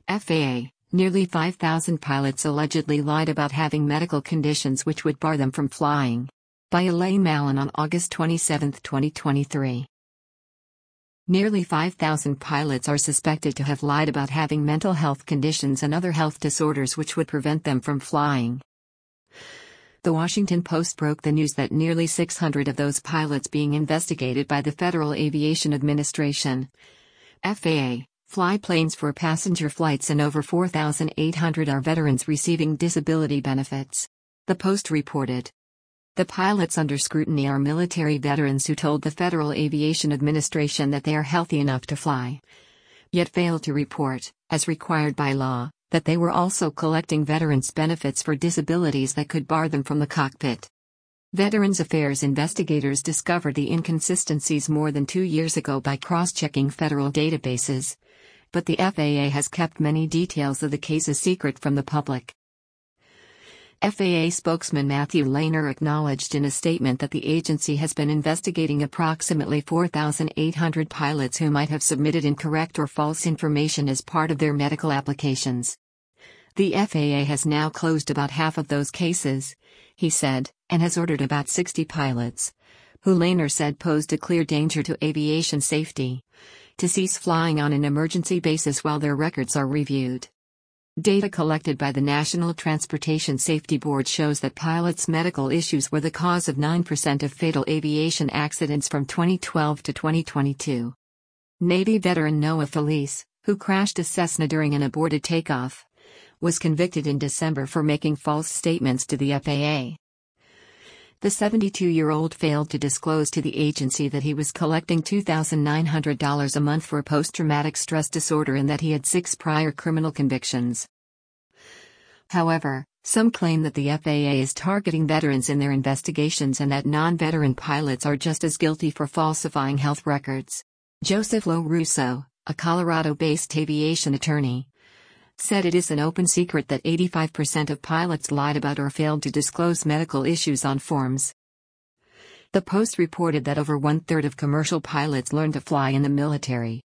FAA, nearly 5,000 pilots allegedly lied about having medical conditions which would bar them from flying. By Elaine Mallon on August 27, 2023. Nearly 5,000 pilots are suspected to have lied about having mental health conditions and other health disorders which would prevent them from flying. The Washington Post broke the news that nearly 600 of those pilots being investigated by the Federal Aviation Administration (FAA) fly planes for passenger flights, and over 4,800 are veterans receiving disability benefits. The Post reported. The pilots under scrutiny are military veterans who told the Federal Aviation Administration that they are healthy enough to fly, yet failed to report, as required by law, that they were also collecting veterans' benefits for disabilities that could bar them from the cockpit. Veterans Affairs investigators discovered the inconsistencies more than 2 years ago by cross-checking federal databases, but the FAA has kept many details of the cases secret from the public. FAA spokesman Matthew Lehner acknowledged in a statement that the agency has been investigating approximately 4,800 pilots who might have submitted incorrect or false information as part of their medical applications. The FAA has now closed about half of those cases, he said, and has ordered about 60 pilots, who Lehner said posed a clear danger to aviation safety, to cease flying on an emergency basis while their records are reviewed. Data collected by the National Transportation Safety Board shows that pilots' medical issues were the cause of 9% of fatal aviation accidents from 2012 to 2022. Navy veteran Noah Felice, who crashed a Cessna during an aborted takeoff, was convicted in December for making false statements to the FAA. The 72-year-old failed to disclose to the agency that he was collecting $2,900 a month for post-traumatic stress disorder and that he had 6 prior criminal convictions. However, some claim that the FAA is targeting veterans in their investigations and that non-veteran pilots are just as guilty for falsifying health records. Joseph Lorusso, a Colorado-based aviation attorney, said it is an open secret that 85% of pilots lied about or failed to disclose medical issues on forms. The Post reported that over 1/3 of commercial pilots learned to fly in the military,